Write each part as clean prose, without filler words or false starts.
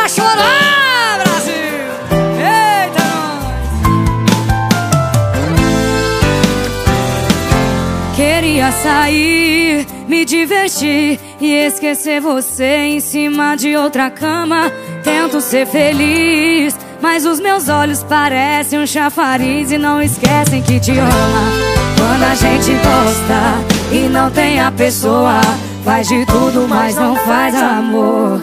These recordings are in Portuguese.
chorar, Brasil! Eita, nós! Queria sair, me divertir e esquecer você em cima de outra cama. Tento ser feliz, mas os meus olhos parecem um chafariz e não esquecem que te ama. Quando a gente gosta e não tem a pessoa, faz de tudo, mas não faz amor.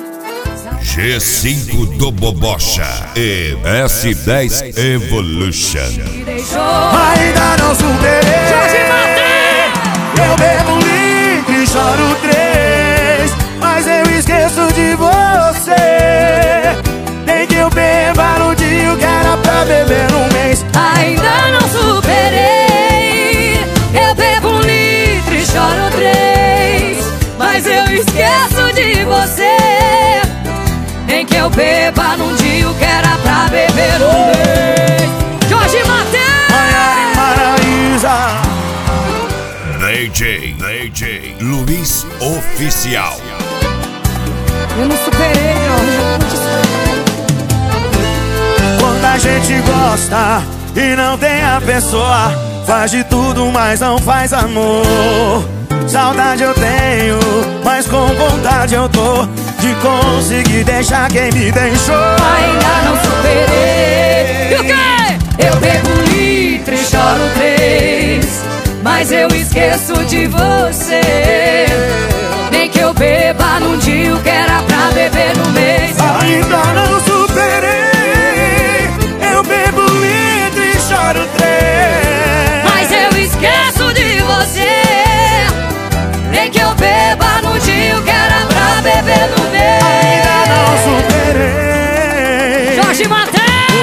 G5 do Bobocha e S10 Evolution. Ainda não superei. Eu bebo um litro e choro 3, mas eu esqueço de você. Nem que eu beba no dia que era pra beber no mês. Ainda não superei. Eu bebo um litro e choro 3, mas eu esqueço de você. Nem que eu beba num dia que era pra beber um mês. Jorge Mateus, Maiara e Maraísa, DJ Luiz Oficial. eu não superei, Jorge. quando a gente gosta e não tem a pessoa, faz de tudo, mas não faz amor. Saudade eu tenho, mas com vontade eu tô de conseguir deixar quem me deixou. Ainda não superei. E o quê? Eu bebo um litro e choro 3, mas eu esqueço de você. Nem que eu beba num dia que era pra beber no mês. Ainda não superei. Eu bebo um litro e choro 3, mas eu esqueço de você. Nem que eu beba num dia que era pra beber no mês. ainda não superei. Jorge Mateus,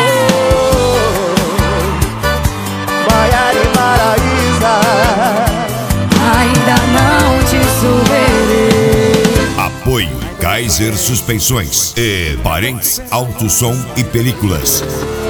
Maiara e Maraísa, ainda não te superei. Apoio Kaiser Suspensões e Parentes Auto Som e Películas.